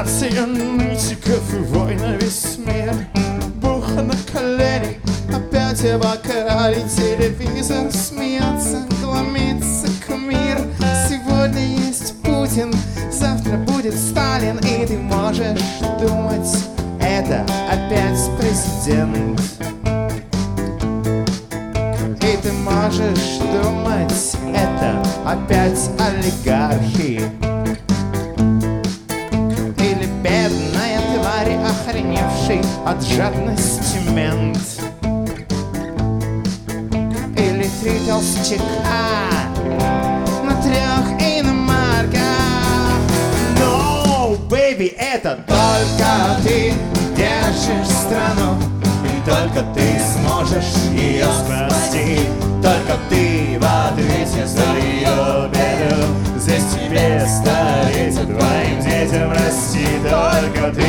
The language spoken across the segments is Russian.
Нация нытиков и вой на весь мир. Бух на колени, опять обокрали телевизор. Смеется, глумится кумир. Сегодня есть Путин, завтра будет Сталин. И ты можешь думать, это опять президент. И ты можешь думать, это опять олигархи. Или бедная тварь, охреневший от жадности мент. Или 3 толстяка на 3 иномарках. No, baby, это только ты держишь страну. И только ты сможешь ее спасти. Только ты в ответе за ее беду. Здесь тебе стареть, а твоим детям расти. Только ты.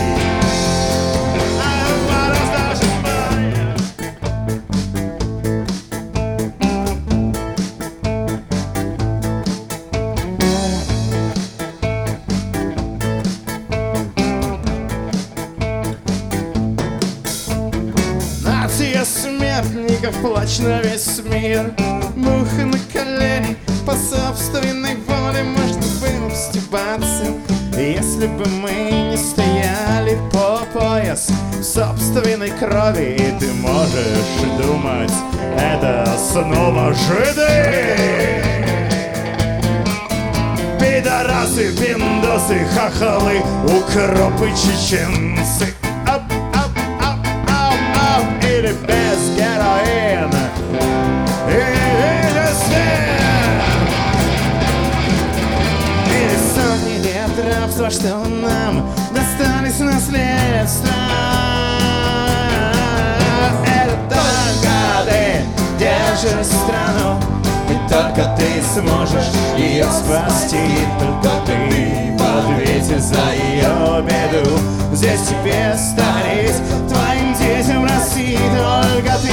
Нация смертников, плач на весь мир. Муха на колени, по собственной воле можно было стебаться. Если бы мы не стояли по пояс в собственной крови. И ты можешь думать, это снова жиды. Пидорасы, пиндосы, хохолы, укропы, чеченцы. Или без героина, или свет. Или сотни лет рабства, что нам достались наследства. Это только ты держишь страну. И только ты сможешь ее спасти. Только ты в ответе за ее беду. Здесь тебе стареть, твоим детям расти. Только ты.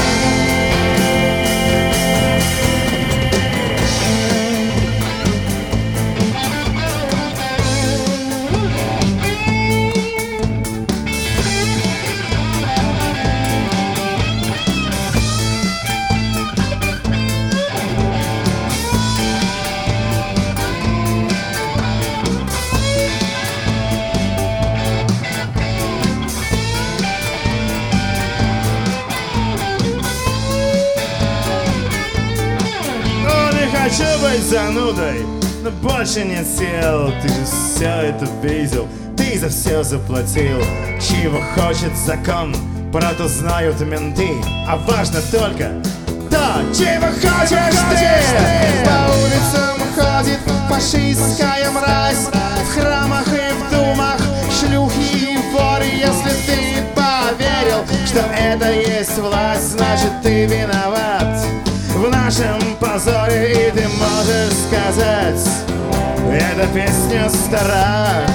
Хочу быть занудой, но больше нет сил. Ты же все это видел, ты за все заплатил. Чего хочет закон, про то знают менты. А важно только то, чего хочешь ты. По улицам ходит фашистская мразь. В храмах и в думах шлюхи и воры. Если ты поверил, что это есть власть, значит ты виноват в нашем позоре. И ты можешь сказать, эта песня стара.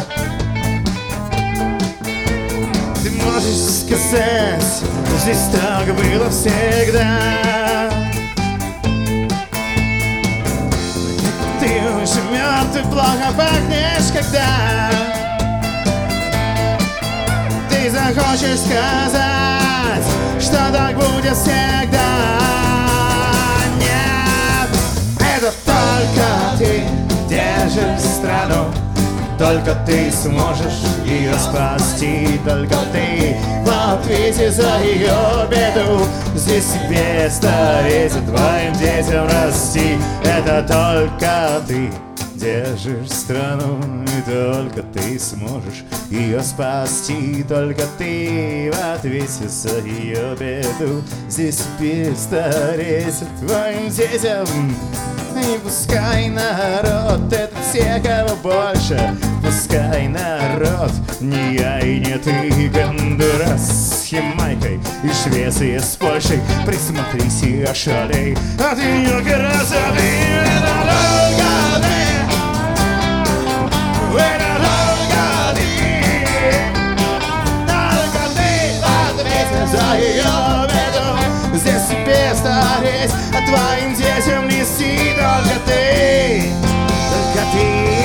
Ты можешь сказать, здесь так было всегда. Ты уже мертв, плохо пахнешь, когда ты захочешь сказать, что так будет всегда. Это только ты держишь страну. Только ты сможешь ее спасти. Только ты в ответе за ее беду. Здесь тебе стареть, а твоим детям расти. Это только ты держишь страну. И только ты сможешь ее спасти. Только ты в ответе за ее беду. Здесь тебе стареть, а твоим детям. И пускай народ, это те, кого больше. Пускай народ, не я и не ты. Гондурас с Ямайкой и Швеция с Польшей. Присмотрись и ошалей от ее красоты. Это только ты. Это только ты. Только ты в ответе за ее беду. Здесь тебе стареть, а твоим детям нести. Только ты, только ты.